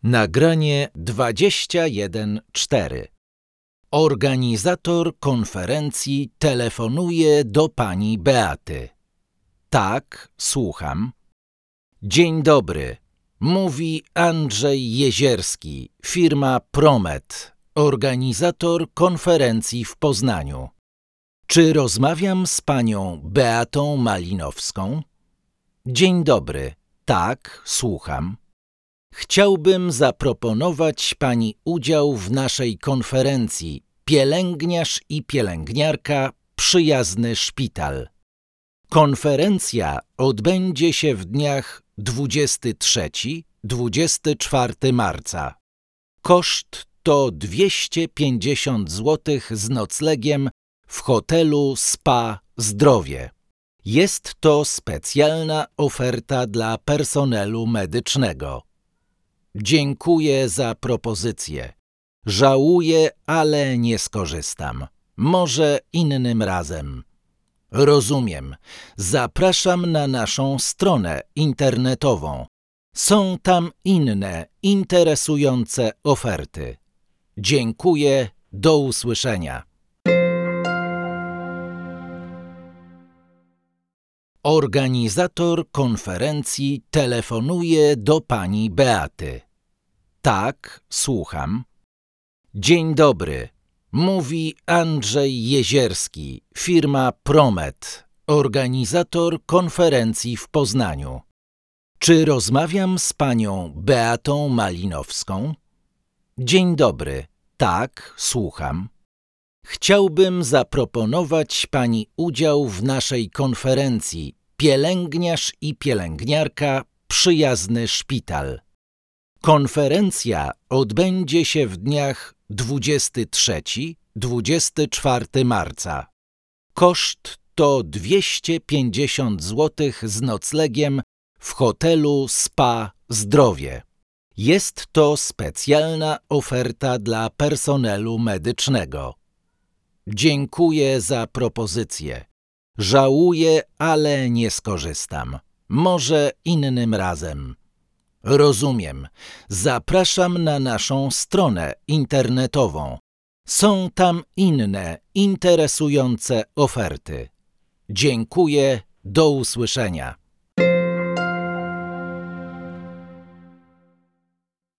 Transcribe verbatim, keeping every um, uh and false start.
Nagranie dwadzieścia jeden cztery. Organizator konferencji telefonuje do pani Beaty. Tak, słucham. Dzień dobry. Mówi Andrzej Jezierski, firma Promet, organizator konferencji w Poznaniu. Czy rozmawiam z panią Beatą Malinowską? Dzień dobry. Tak, słucham. Chciałbym zaproponować pani udział w naszej konferencji Pielęgniarz i pielęgniarka – przyjazny szpital. Konferencja odbędzie się w dniach dwudziestego trzeciego do dwudziestego czwartego marca. Koszt to dwieście pięćdziesiąt złotych z noclegiem w hotelu Spa Zdrowie. Jest to specjalna oferta dla personelu medycznego. Dziękuję za propozycję. Żałuję, ale nie skorzystam. Może innym razem. Rozumiem. Zapraszam na naszą stronę internetową. Są tam inne, interesujące oferty. Dziękuję. Do usłyszenia. Organizator konferencji telefonuje do pani Beaty. Tak, słucham. Dzień dobry. Mówi Andrzej Jezierski, firma Promet, organizator konferencji w Poznaniu. Czy rozmawiam z panią Beatą Malinowską? Dzień dobry. Tak, słucham. Chciałbym zaproponować pani udział w naszej konferencji Pielęgniarz i pielęgniarka – przyjazny szpital. Konferencja odbędzie się w dniach dwudziestego trzeciego do dwudziestego czwartego marca. Koszt to dwieście pięćdziesiąt złotych z noclegiem w hotelu Spa Zdrowie. Jest to specjalna oferta dla personelu medycznego. Dziękuję za propozycję. Żałuję, ale nie skorzystam. Może innym razem. Rozumiem. Zapraszam na naszą stronę internetową. Są tam inne, interesujące oferty. Dziękuję. Do usłyszenia.